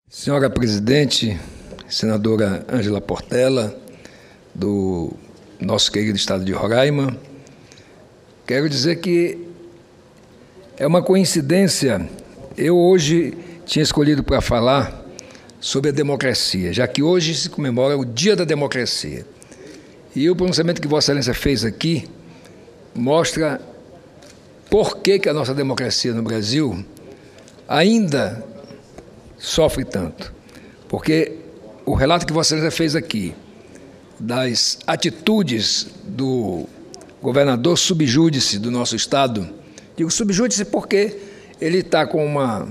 Senhora presidente, senadora Ângela Portela, do nosso querido estado de Roraima, quero dizer que é uma coincidência. Eu hoje tinha escolhido para falar sobre a democracia, já que hoje se comemora o Dia da Democracia. E o pronunciamento que Vossa Excelência fez aqui mostra por que a nossa democracia no Brasil ainda sofre tanto. Porque o relato que Vossa Excelência fez aqui das atitudes do governador subjúdice do nosso estado, digo subjúdice porque ele está com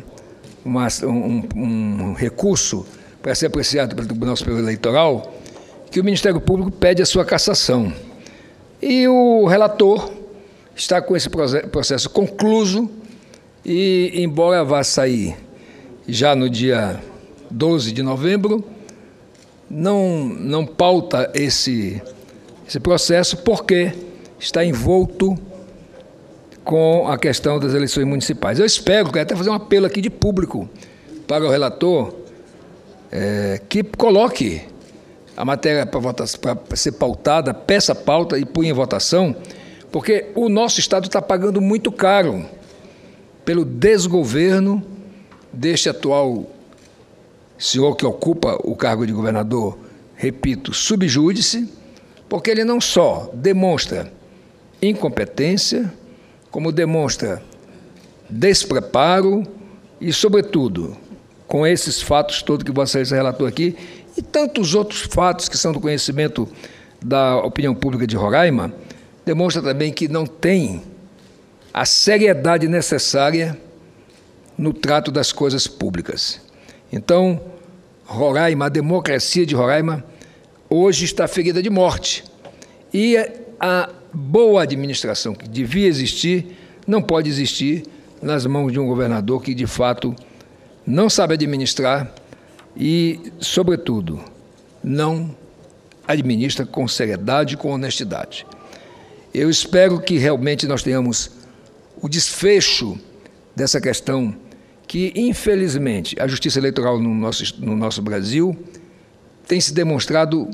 um recurso para ser apreciado pelo Tribunal Superior Eleitoral, que o Ministério Público pede a sua cassação. E o relator está com esse processo concluso e, embora vá sair já no dia 12 de novembro, não pauta esse processo porque está envolto com a questão das eleições municipais. Eu espero, quero até fazer um apelo aqui de público para o relator, que coloque a matéria para ser pautada, peça pauta e põe em votação, porque o nosso estado está pagando muito caro pelo desgoverno deste atual senhor que ocupa o cargo de governador, repito, subjúdice, porque ele não só demonstra incompetência, como demonstra despreparo e, sobretudo, com esses fatos todos que Vossa Excelência relatou aqui e tantos outros fatos que são do conhecimento da opinião pública de Roraima, demonstra também que não tem a seriedade necessária no trato das coisas públicas. Então, Roraima, a democracia de Roraima, hoje está ferida de morte. E a boa administração que devia existir, não pode existir nas mãos de um governador que, de fato, não sabe administrar e, sobretudo, não administra com seriedade e com honestidade. Eu espero que realmente nós tenhamos o desfecho dessa questão que, infelizmente, a justiça eleitoral no nosso Brasil tem se demonstrado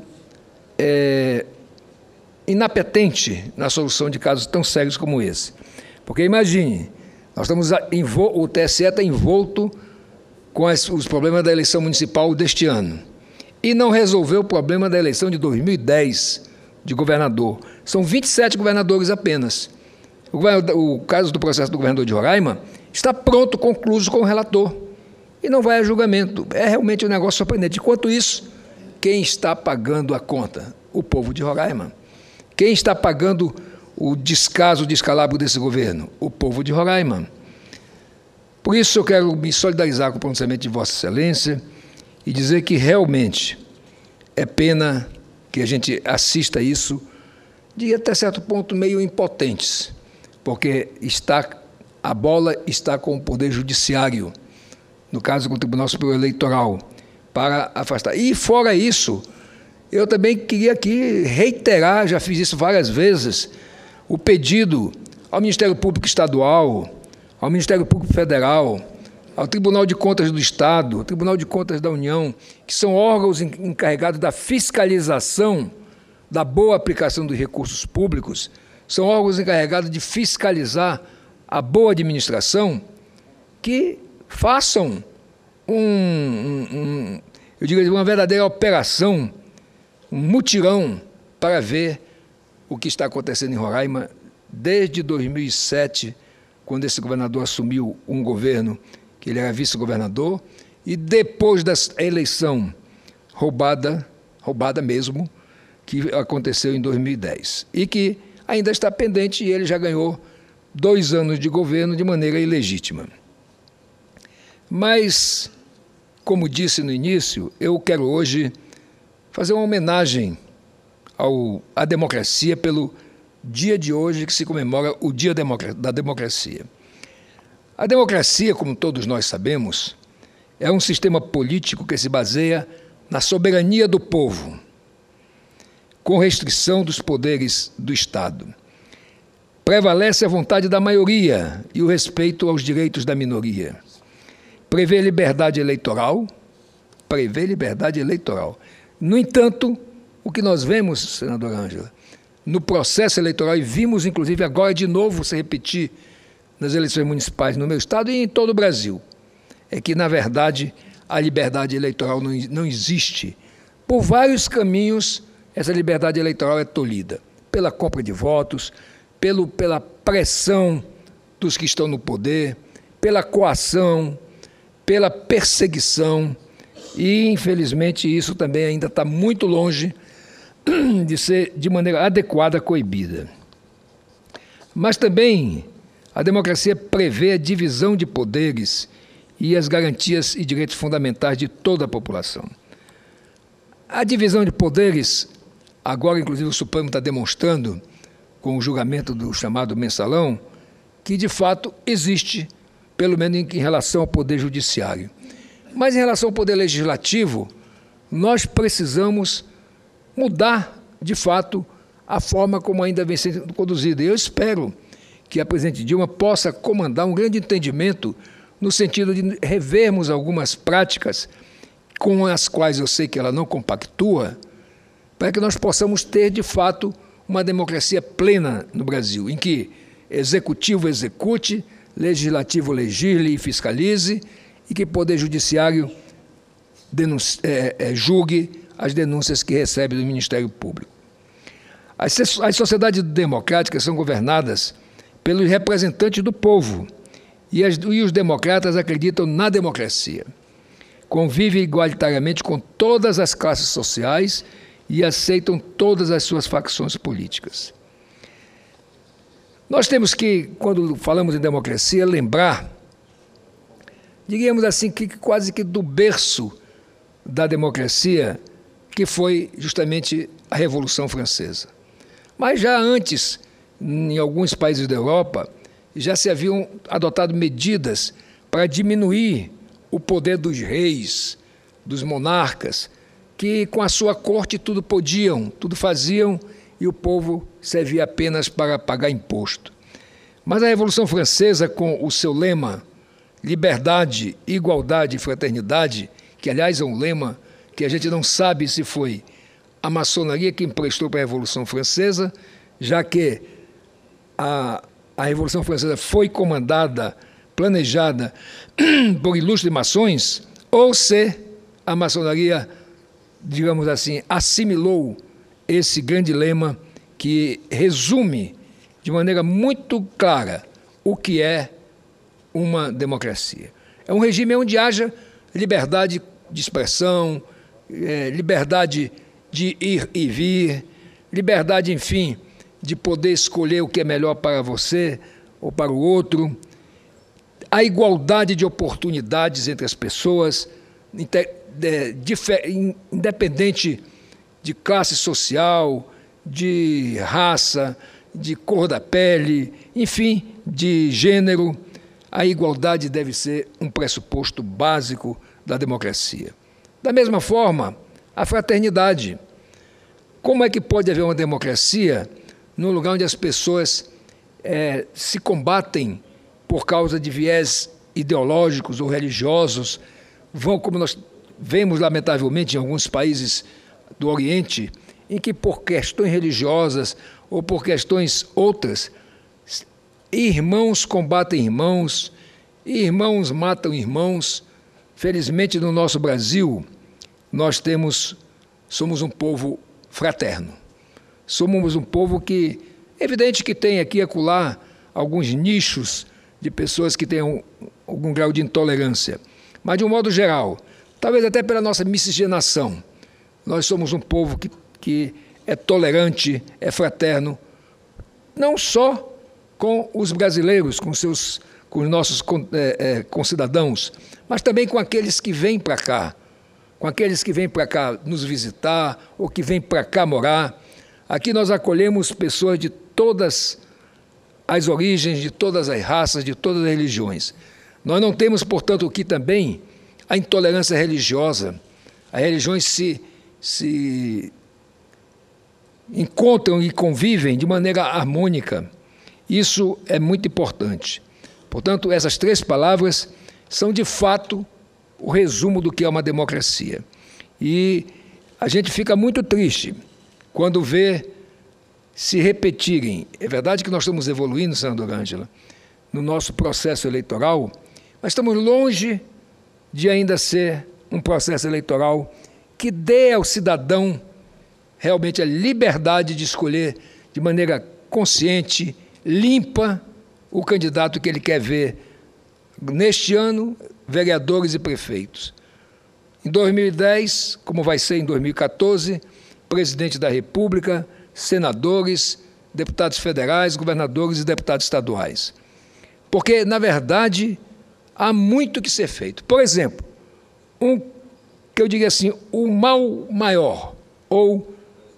inapetente na solução de casos tão sérios como esse. Porque, imagine, o TSE está envolto com os problemas da eleição municipal deste ano e não resolveu o problema da eleição de 2010 de governador. São 27 governadores apenas. O caso do processo do governador de Roraima está pronto, concluído com o relator, e não vai a julgamento. É realmente um negócio surpreendente. Enquanto isso, quem está pagando a conta? O povo de Roraima. Quem está pagando o descaso, o descalabro desse governo? O povo de Roraima. Por isso eu quero me solidarizar com o pronunciamento de Vossa Excelência e dizer que realmente é pena que a gente assista isso de até certo ponto meio impotentes, porque a bola está com o Poder Judiciário, no caso com o Tribunal Superior Eleitoral, para afastar. E fora isso, eu também queria aqui reiterar, já fiz isso várias vezes, o pedido ao Ministério Público Estadual, ao Ministério Público Federal, ao Tribunal de Contas do Estado, ao Tribunal de Contas da União, que são órgãos encarregados da fiscalização da boa aplicação dos recursos públicos, são órgãos encarregados de fiscalizar a boa administração, que façam eu digo, uma verdadeira operação, um mutirão para ver o que está acontecendo em Roraima desde 2007, quando esse governador assumiu um governo que ele era vice-governador, e depois da eleição roubada mesmo, que aconteceu em 2010, e que ainda está pendente, e ele já ganhou 2 anos de governo de maneira ilegítima. Mas, como disse no início, eu quero hoje fazer uma homenagem à democracia pelo dia de hoje que se comemora o Dia da Democracia. A democracia, como todos nós sabemos, é um sistema político que se baseia na soberania do povo, com restrição dos poderes do Estado. Prevalece a vontade da maioria e o respeito aos direitos da minoria. Prevê liberdade eleitoral, prevê liberdade eleitoral. No entanto, o que nós vemos, senadora Ângela, no processo eleitoral, e vimos inclusive agora de novo se repetir nas eleições municipais no meu estado e em todo o Brasil, é que, na verdade, a liberdade eleitoral não existe. Por vários caminhos, essa liberdade eleitoral é tolhida. Pela compra de votos, pela pressão dos que estão no poder, pela coação, pela perseguição, e, infelizmente, isso também ainda está muito longe de ser, de maneira adequada, coibida. Mas também a democracia prevê a divisão de poderes e as garantias e direitos fundamentais de toda a população. A divisão de poderes, agora, inclusive, o Supremo está demonstrando, com o julgamento do chamado mensalão, que, de fato, existe, pelo menos em relação ao Poder Judiciário. Mas, em relação ao Poder Legislativo, nós precisamos mudar, de fato, a forma como ainda vem sendo conduzida. E eu espero que a presidente Dilma possa comandar um grande entendimento no sentido de revermos algumas práticas com as quais eu sei que ela não compactua, para que nós possamos ter, de fato, uma democracia plena no Brasil, em que executivo execute, legislativo legisle e fiscalize, e que Poder Judiciário julgue as denúncias que recebe do Ministério Público. As sociedades democráticas são governadas pelos representantes do povo, e os democratas acreditam na democracia. Convivem igualitariamente com todas as classes sociais e aceitam todas as suas facções políticas. Nós temos que, quando falamos em democracia, lembrar, diríamos assim, que quase que do berço da democracia, que foi justamente a Revolução Francesa. Mas já antes, em alguns países da Europa, já se haviam adotado medidas para diminuir o poder dos reis, dos monarcas, que com a sua corte tudo podiam, tudo faziam, e o povo servia apenas para pagar imposto. Mas a Revolução Francesa, com o seu lema liberdade, igualdade e fraternidade, que aliás é um lema que a gente não sabe se foi a maçonaria que emprestou para a Revolução Francesa, já que a Revolução Francesa foi comandada, planejada por ilustres maçons, ou se a maçonaria, digamos assim, assimilou esse grande lema que resume de maneira muito clara o que é uma democracia. É um regime onde haja liberdade de expressão, liberdade de ir e vir, liberdade, enfim, de poder escolher o que é melhor para você ou para o outro, a igualdade de oportunidades entre as pessoas, independente de classe social, de raça, de cor da pele, enfim, de gênero. A igualdade deve ser um pressuposto básico da democracia. Da mesma forma, a fraternidade. Como é que pode haver uma democracia num lugar onde as pessoas se combatem por causa de viés ideológicos ou religiosos, vão, como nós vemos lamentavelmente em alguns países do Oriente, em que por questões religiosas ou por questões outras, irmãos combatem irmãos, irmãos matam irmãos. Felizmente, no nosso Brasil, nós somos um povo fraterno. Somos um povo que, é evidente que tem aqui e acolá alguns nichos de pessoas que têm algum grau de intolerância, mas, de um modo geral, talvez até pela nossa miscigenação, nós somos um povo que é tolerante, é fraterno, não só com os brasileiros, com os nossos concidadãos, mas também com aqueles que vêm para cá, nos visitar ou que vêm para cá morar. Aqui nós acolhemos pessoas de todas as origens, de todas as raças, de todas as religiões. Nós não temos, portanto, aqui também a intolerância religiosa. As religiões se encontram e convivem de maneira harmônica. Isso é muito importante. Portanto, essas três palavras são, de fato, o resumo do que é uma democracia. E a gente fica muito triste quando vê se repetirem. É verdade que nós estamos evoluindo, senadora Ângela, no nosso processo eleitoral, mas estamos longe de ainda ser um processo eleitoral que dê ao cidadão realmente a liberdade de escolher de maneira consciente, limpa, o candidato que ele quer ver neste ano, vereadores e prefeitos. Em 2010, como vai ser em 2014, presidente da República, senadores, deputados federais, governadores e deputados estaduais. Porque, na verdade, há muito que ser feito. Por exemplo, que eu diria assim, o mal maior, ou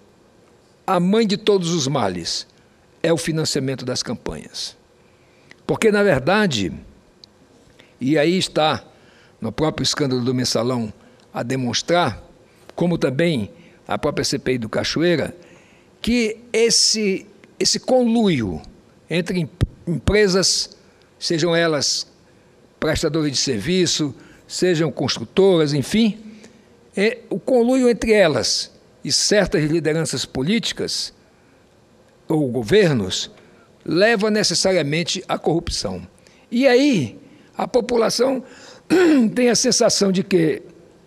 a mãe de todos os males, é o financiamento das campanhas. Porque, na verdade, e aí está no próprio escândalo do Mensalão a demonstrar, como também a própria CPI do Cachoeira, que esse conluio entre empresas, sejam elas prestadoras de serviço, sejam construtoras, enfim, o conluio entre elas e certas lideranças políticas ou governos leva necessariamente à corrupção. E aí a população tem a sensação de que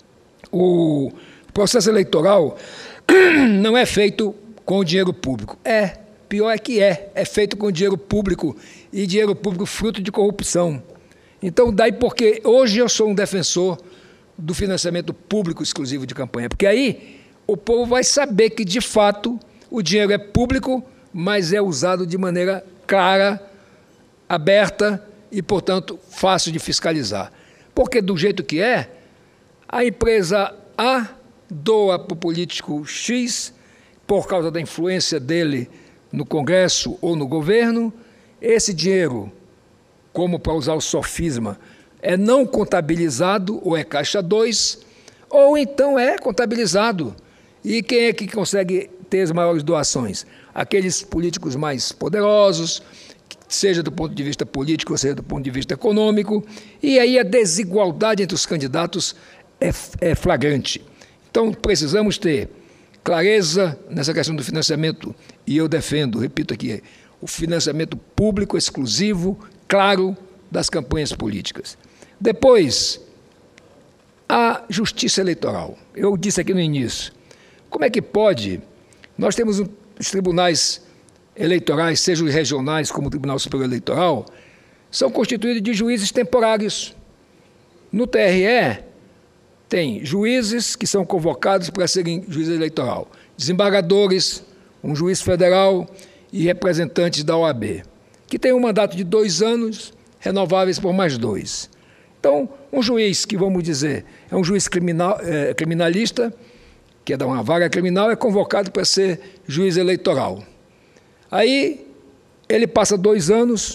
o processo eleitoral não é feito com dinheiro público. Pior é que é feito com dinheiro público, e dinheiro público fruto de corrupção. Então, daí porque hoje eu sou um defensor do financiamento público exclusivo de campanha, porque aí o povo vai saber que, de fato, o dinheiro é público, mas é usado de maneira clara, aberta e, portanto, fácil de fiscalizar. Porque, do jeito que é, a empresa A doa para o político X, por causa da influência dele no Congresso ou no governo, esse dinheiro, como para usar o sofisma, é não contabilizado, ou é caixa 2, ou então é contabilizado. E quem é que consegue ter as maiores doações? Aqueles políticos mais poderosos, seja do ponto de vista político, seja do ponto de vista econômico, e aí a desigualdade entre os candidatos é flagrante. Então, precisamos ter clareza nessa questão do financiamento, e eu defendo, repito aqui, o financiamento público exclusivo, claro, das campanhas políticas. Depois, a justiça eleitoral. Eu disse aqui no início, como é que pode? Nós temos os tribunais eleitorais, sejam regionais como o Tribunal Superior Eleitoral, são constituídos de juízes temporários. No TRE, tem juízes que são convocados para serem juízes eleitoral, desembargadores, um juiz federal e representantes da OAB, que tem um mandato de 2 anos, renováveis por mais 2. Então, um juiz que, vamos dizer, é um juiz criminalista, que é da uma vaga criminal, é convocado para ser juiz eleitoral. Aí, ele passa 2 anos,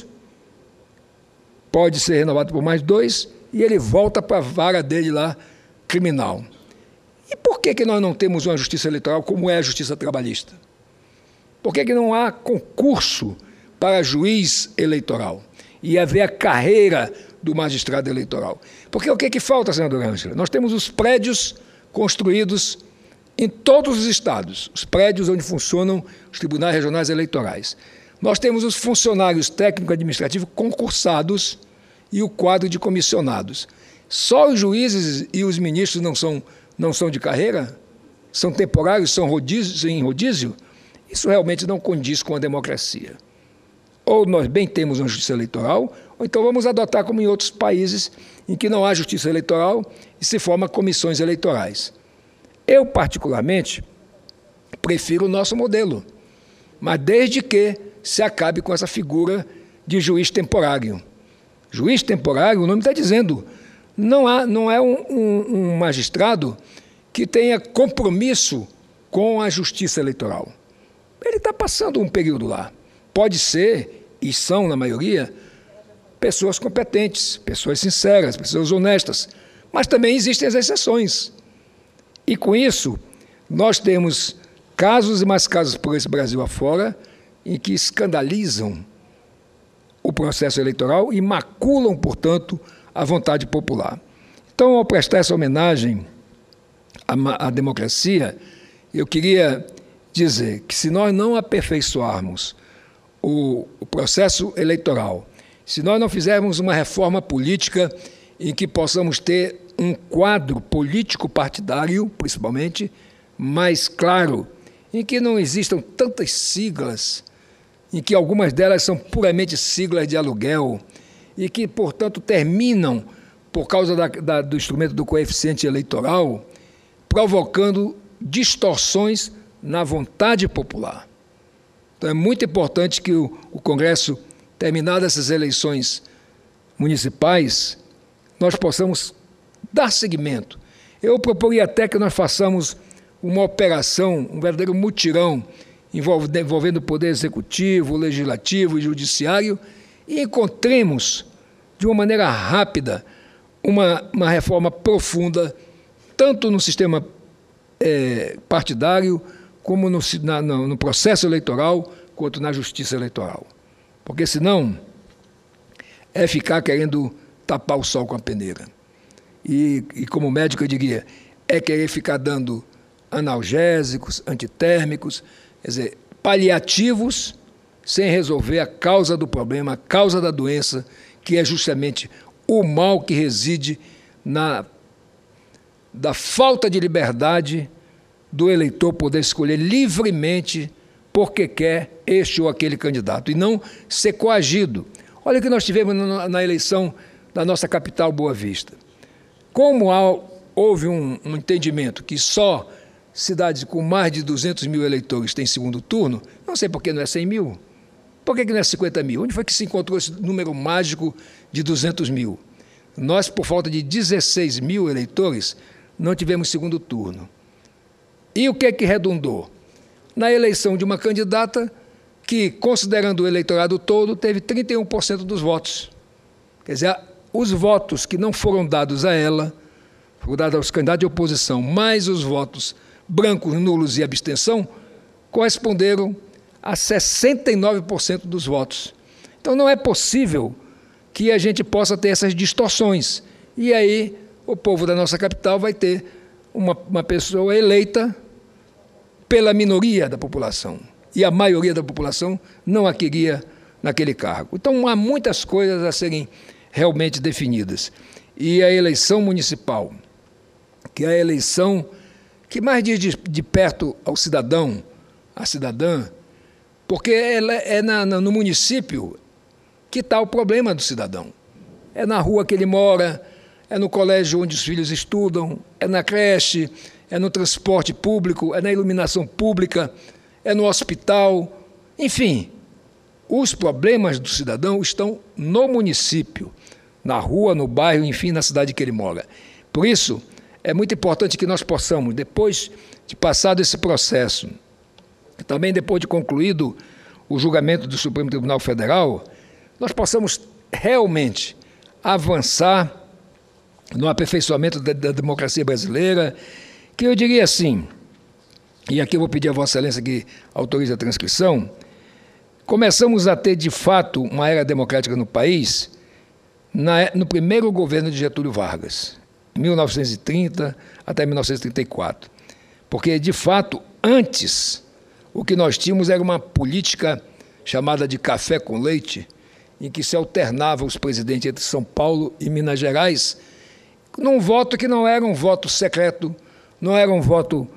pode ser renovado por mais 2, e ele volta para a vaga dele lá, criminal. E por que nós não temos uma justiça eleitoral como é a justiça trabalhista? Por que não há concurso para juiz eleitoral e haver a carreira do magistrado eleitoral? Porque o que falta, senadora Ângela? Nós temos os prédios construídos em todos os estados, os prédios onde funcionam os tribunais regionais eleitorais. Nós temos os funcionários técnico-administrativos concursados e o quadro de comissionados. Só os juízes e os ministros não são de carreira? São temporários, são em rodízio? Isso realmente não condiz com a democracia. Ou nós bem temos uma justiça eleitoral, ou então vamos adotar como em outros países em que não há justiça eleitoral e se formam comissões eleitorais. Eu, particularmente, prefiro o nosso modelo, mas desde que se acabe com essa figura de juiz temporário. Juiz temporário, o nome está dizendo, não é um magistrado que tenha compromisso com a justiça eleitoral. Ele está passando um período lá. Pode ser, e são, na maioria, pessoas competentes, pessoas sinceras, pessoas honestas, mas também existem as exceções. E com isso, nós temos casos e mais casos por esse Brasil afora, em que escandalizam o processo eleitoral e maculam, portanto, a vontade popular. Então, ao prestar essa homenagem à democracia, eu queria dizer que se nós não aperfeiçoarmos o processo eleitoral, se nós não fizermos uma reforma política em que possamos ter um quadro político partidário, principalmente, mais claro, em que não existam tantas siglas, em que algumas delas são puramente siglas de aluguel e que, portanto, terminam, por causa do instrumento do coeficiente eleitoral, provocando distorções na vontade popular. Então, é muito importante que o Congresso, terminadas essas eleições municipais, nós possamos dar seguimento. Eu proporia até que nós façamos uma operação, um verdadeiro mutirão, envolvendo o Poder Executivo, o Legislativo e o Judiciário, e encontremos, de uma maneira rápida, uma reforma profunda, tanto no sistema partidário, como no processo eleitoral, quanto na justiça eleitoral. Porque senão é ficar querendo tapar o sol com a peneira. E como médico eu diria, é querer ficar dando analgésicos, antitérmicos, quer dizer, paliativos, sem resolver a causa do problema, a causa da doença, que é justamente o mal que reside da falta de liberdade do eleitor poder escolher livremente porque quer este ou aquele candidato, e não ser coagido. Olha o que nós tivemos na eleição da nossa capital, Boa Vista. Como houve um entendimento que só cidades com mais de 200 mil eleitores têm segundo turno, não sei por que não é 100 mil, por que não é 50 mil? Onde foi que se encontrou esse número mágico de 200 mil? Nós, por falta de 16 mil eleitores, não tivemos segundo turno. E o que é que redundou? Na eleição de uma candidata que, considerando o eleitorado todo, teve 31% dos votos. Quer dizer, os votos que não foram dados a ela, foram dados aos candidatos de oposição, mais os votos brancos, nulos e abstenção, corresponderam a 69% dos votos. Então, não é possível que a gente possa ter essas distorções. E aí, o povo da nossa capital vai ter uma pessoa eleita pela minoria da população. E a maioria da população não a queria naquele cargo. Então, há muitas coisas a serem realmente definidas. E a eleição municipal, que é a eleição que mais diz de perto ao cidadão, à cidadã, porque ela é no município que está o problema do cidadão. É na rua que ele mora, é no colégio onde os filhos estudam, é na creche, é no transporte público, é na iluminação pública, é no hospital. Enfim, os problemas do cidadão estão no município, na rua, no bairro, enfim, na cidade que ele mora. Por isso, é muito importante que nós possamos, depois de passado esse processo, também depois de concluído o julgamento do Supremo Tribunal Federal, nós possamos realmente avançar no aperfeiçoamento da democracia brasileira, que eu diria assim, e aqui eu vou pedir a Vossa Excelência que autorize a transcrição, começamos a ter, de fato, uma era democrática no país no primeiro governo de Getúlio Vargas, 1930 até 1934. Porque, de fato, antes, o que nós tínhamos era uma política chamada de café com leite, em que se alternava os presidentes entre São Paulo e Minas Gerais, num voto que não era um voto secreto, não era um voto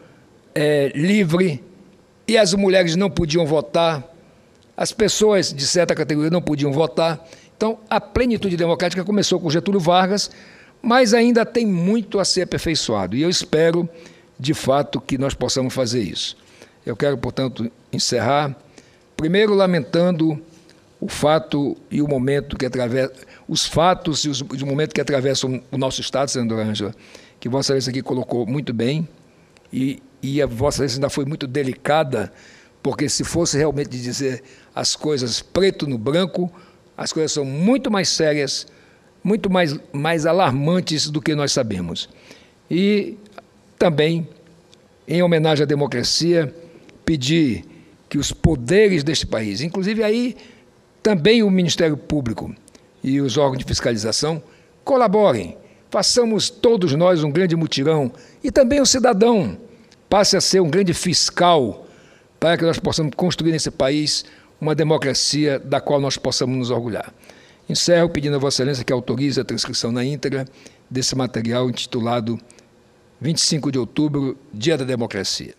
livre, e as mulheres não podiam votar, as pessoas de certa categoria não podiam votar. Então, a plenitude democrática começou com Getúlio Vargas, mas ainda tem muito a ser aperfeiçoado, e eu espero, de fato, que nós possamos fazer isso. Eu quero, portanto, encerrar, primeiro lamentando o fato e o momento que atravessa, os fatos e o momento que atravessam o nosso Estado, senadora Ângela, que Vossa Excelência aqui colocou muito bem, e a Vossa Excelência ainda foi muito delicada, porque se fosse realmente dizer as coisas preto no branco, as coisas são muito mais sérias, muito mais alarmantes do que nós sabemos. E também, em homenagem à democracia, pedir que os poderes deste país, inclusive aí também o Ministério Público e os órgãos de fiscalização, colaborem façamos todos nós um grande mutirão e também o cidadão passe a ser um grande fiscal para que nós possamos construir nesse país uma democracia da qual nós possamos nos orgulhar. Encerro pedindo a Vossa Excelência que autorize a transcrição na íntegra desse material intitulado 25 de outubro, Dia da Democracia.